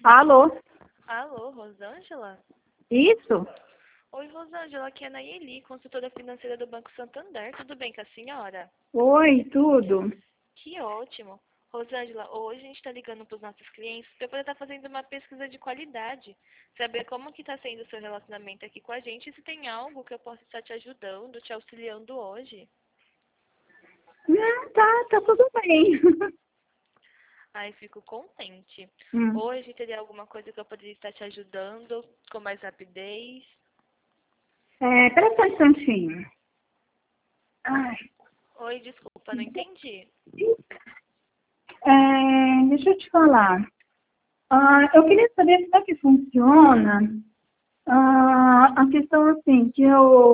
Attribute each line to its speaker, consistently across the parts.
Speaker 1: Alô?
Speaker 2: Alô, Rosângela?
Speaker 1: Isso?
Speaker 2: Oi, Rosângela, aqui é a Nayeli, consultora financeira do Banco Santander. Tudo bem com a senhora?
Speaker 1: Oi, tudo?
Speaker 2: Que ótimo. Rosângela, hoje a gente está ligando para os nossos clientes para poder estar fazendo uma pesquisa de qualidade. Saber como que está sendo o seu relacionamento aqui com a gente e se tem algo que eu possa estar te ajudando, te auxiliando hoje.
Speaker 1: Não, tá tudo bem.
Speaker 2: Ai, fico contente.
Speaker 1: Hum.
Speaker 2: Hoje teria alguma coisa que eu poderia estar te ajudando com mais rapidez?
Speaker 1: Pera só um instantinho. Ai,
Speaker 2: Oi, desculpa, não entendi.
Speaker 1: deixa eu te falar. Eu queria saber como é que funciona a questão assim, que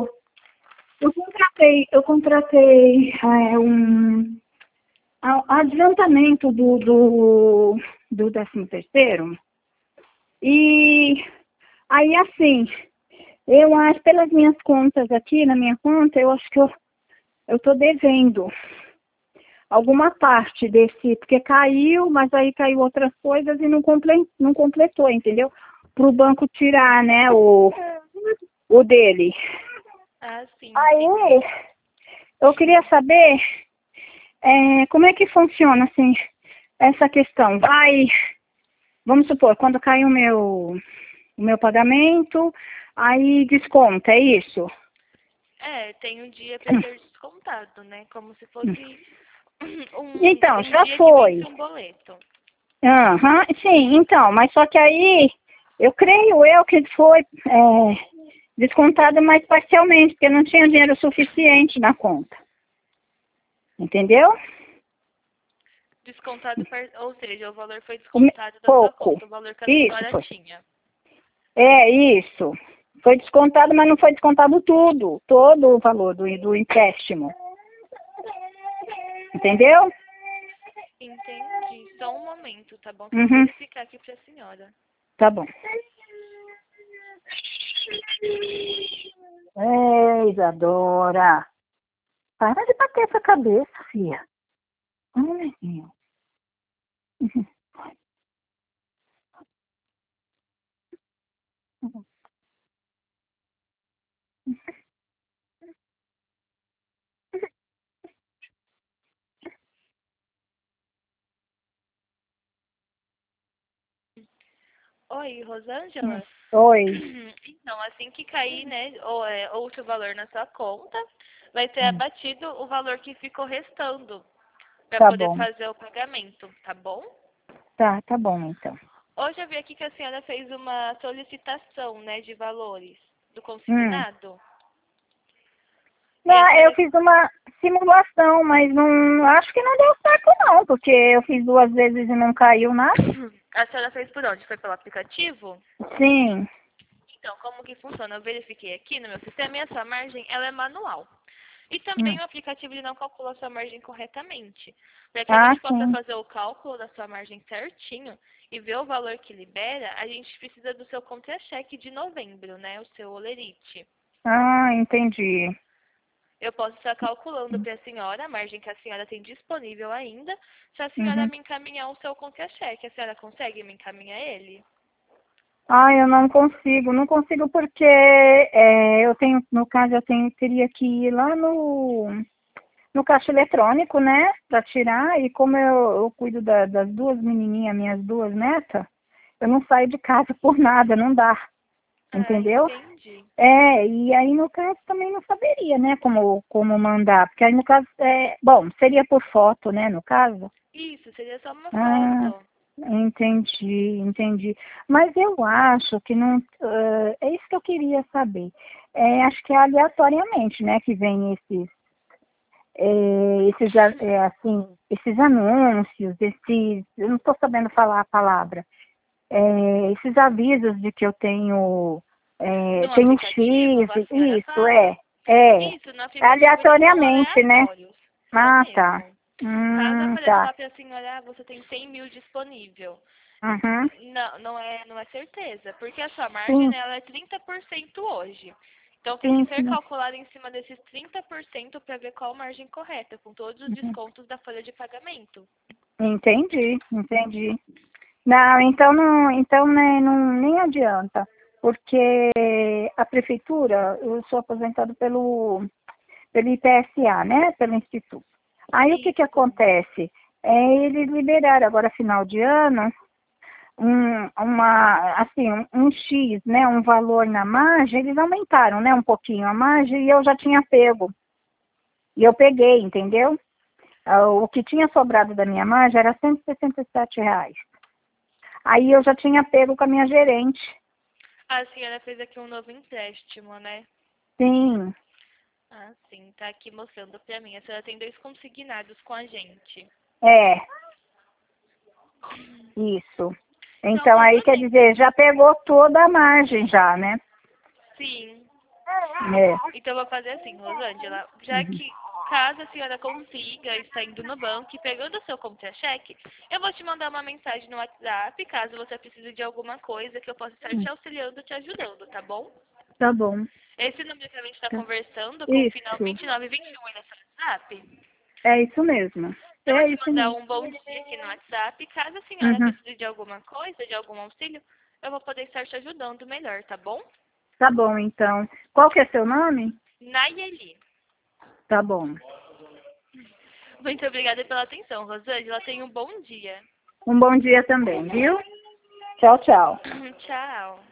Speaker 1: eu contratei um adiantamento do 13º. E aí, assim, eu acho, pelas minhas contas aqui, na minha conta, eu acho que eu estou devendo alguma parte desse, porque caiu, mas aí caiu outras coisas e não completou, entendeu? Para o banco tirar, né, o dele.
Speaker 2: Ah, sim, entendi.
Speaker 1: Aí, eu queria saber como é que funciona, assim, essa questão. Vamos supor, quando cai o meu pagamento, aí desconta, é isso?
Speaker 2: Tem um dia para ser descontado, né? Como se fosse
Speaker 1: Então,
Speaker 2: um
Speaker 1: já
Speaker 2: dia que
Speaker 1: foi.
Speaker 2: vence um boleto.
Speaker 1: Aham, sim, então, mas só que aí, eu creio que foi descontado mais parcialmente, porque não tinha dinheiro suficiente na conta. Entendeu?
Speaker 2: Descontado, ou seja, o valor foi descontado da sua
Speaker 1: Pouco.
Speaker 2: conta, o valor que a
Speaker 1: Isso,
Speaker 2: senhora
Speaker 1: foi.
Speaker 2: tinha.
Speaker 1: Isso. Foi descontado, mas não foi descontado tudo, todo o valor do empréstimo. Entendeu?
Speaker 2: Entendi. Só um momento, tá bom? Que eu vou
Speaker 1: Uhum,
Speaker 2: verificar aqui pra senhora.
Speaker 1: tá bom. Ei, Isadora. Para de bater essa cabeça, filha. Menino.
Speaker 2: Oi, Rosângela?
Speaker 1: Oi.
Speaker 2: Então, assim que cair, né, outro valor na sua conta, vai ser abatido o valor que ficou restando para
Speaker 1: Tá
Speaker 2: poder
Speaker 1: bom.
Speaker 2: fazer o pagamento, tá bom?
Speaker 1: Tá bom, então.
Speaker 2: Hoje eu vi aqui que a senhora fez uma solicitação, né, de valores do
Speaker 1: Hum.
Speaker 2: consignado. E a
Speaker 1: Não, eu
Speaker 2: senhora,
Speaker 1: fiz uma simulação, mas não acho que não deu certo não, porque eu fiz 2 vezes e não caiu nada.
Speaker 2: a senhora fez por onde? Foi pelo aplicativo?
Speaker 1: Sim.
Speaker 2: Então, como que funciona? Eu verifiquei aqui no meu sistema e a sua margem, ela é manual. E também
Speaker 1: Hum.
Speaker 2: o aplicativo ele não calcula a sua margem corretamente. Para que a
Speaker 1: Ah,
Speaker 2: gente possa
Speaker 1: sim.
Speaker 2: fazer o cálculo da sua margem certinho e ver o valor que libera, a gente precisa do seu contra-cheque de novembro, né? O seu olerite.
Speaker 1: Ah, entendi.
Speaker 2: Eu posso estar calculando para a senhora a margem que a senhora tem disponível ainda, se a senhora
Speaker 1: Uhum.
Speaker 2: me encaminhar o seu contra-cheque. A senhora consegue me encaminhar ele?
Speaker 1: Eu não consigo porque eu tenho, no caso, teria que ir lá no caixa eletrônico, né, para tirar, e como eu cuido das duas menininhas, minhas duas netas, eu não saio de casa por nada, não dá,
Speaker 2: Ah,
Speaker 1: entendeu?
Speaker 2: entendi.
Speaker 1: E aí no caso também não saberia, né, como mandar, porque aí no caso, bom, seria por foto, né, no caso.
Speaker 2: Isso, seria só uma
Speaker 1: Ah,
Speaker 2: foto.
Speaker 1: entendi. Mas eu acho que não, é isso que eu queria saber. Acho que é aleatoriamente, né, que vem esses anúncios, eu não estou sabendo falar a palavra, esses avisos de que eu
Speaker 2: No
Speaker 1: tenho
Speaker 2: aplicativo,
Speaker 1: X,
Speaker 2: a senhora
Speaker 1: isso,
Speaker 2: fala?
Speaker 1: é
Speaker 2: Isso, no aplicativo eles são
Speaker 1: aleatoriamente, né?
Speaker 2: aleatórios. São
Speaker 1: Ah, tá.
Speaker 2: mesmo. Caso apareça
Speaker 1: Tá.
Speaker 2: lá para a senhora, você tem 100 mil disponível.
Speaker 1: Uhum.
Speaker 2: Não, não é certeza, porque a sua margem
Speaker 1: Sim,
Speaker 2: ela é 30% hoje. Então tem que
Speaker 1: sim,
Speaker 2: ser
Speaker 1: sim.
Speaker 2: calculado em cima desses 30% para ver qual margem correta, com todos os
Speaker 1: Uhum.
Speaker 2: descontos da folha de pagamento.
Speaker 1: Entendi. Não, então não, então né, não, nem adianta, porque a prefeitura, eu sou aposentado pelo IPSA, né? Pelo Instituto. Aí o que que
Speaker 2: Isso.
Speaker 1: acontece? Eles liberaram agora final de ano um X, né? Um valor na margem, eles aumentaram, né? Um pouquinho a margem e eu já tinha pego. E eu peguei, entendeu? O que tinha sobrado da minha margem era R$ 167. Aí eu já tinha pego com a minha gerente.
Speaker 2: A senhora fez aqui um novo empréstimo, né?
Speaker 1: Sim,
Speaker 2: Ah, sim, tá aqui mostrando pra mim. A senhora tem 2 consignados com a gente.
Speaker 1: é, isso.
Speaker 2: Então,
Speaker 1: Então aí
Speaker 2: tudo
Speaker 1: quer
Speaker 2: bem.
Speaker 1: dizer, já pegou toda a margem já, né?
Speaker 2: Sim.
Speaker 1: É.
Speaker 2: Então, eu vou fazer assim, Rosângela. Já
Speaker 1: Uhum.
Speaker 2: que, caso a senhora consiga estar indo no banco e pegando o seu contra-cheque, eu vou te mandar uma mensagem no WhatsApp, caso você precise de alguma coisa que eu possa estar te auxiliando, te ajudando, tá bom?
Speaker 1: Tá bom.
Speaker 2: Esse número que a gente está
Speaker 1: Tá.
Speaker 2: conversando, com o final
Speaker 1: Isso.
Speaker 2: 2921 é seu WhatsApp?
Speaker 1: É isso mesmo.
Speaker 2: Eu vou
Speaker 1: É
Speaker 2: te
Speaker 1: isso
Speaker 2: mandar
Speaker 1: mesmo.
Speaker 2: um bom dia aqui no WhatsApp. Caso a senhora
Speaker 1: Uhum.
Speaker 2: precise de alguma coisa, de algum auxílio, eu vou poder estar te ajudando melhor, tá bom?
Speaker 1: Tá bom, então. Qual que é seu nome?
Speaker 2: Nayeli.
Speaker 1: Tá bom.
Speaker 2: Muito obrigada pela atenção, Rosângela. Tenha um bom dia.
Speaker 1: Um bom dia também, viu? Tchau, tchau.
Speaker 2: Tchau.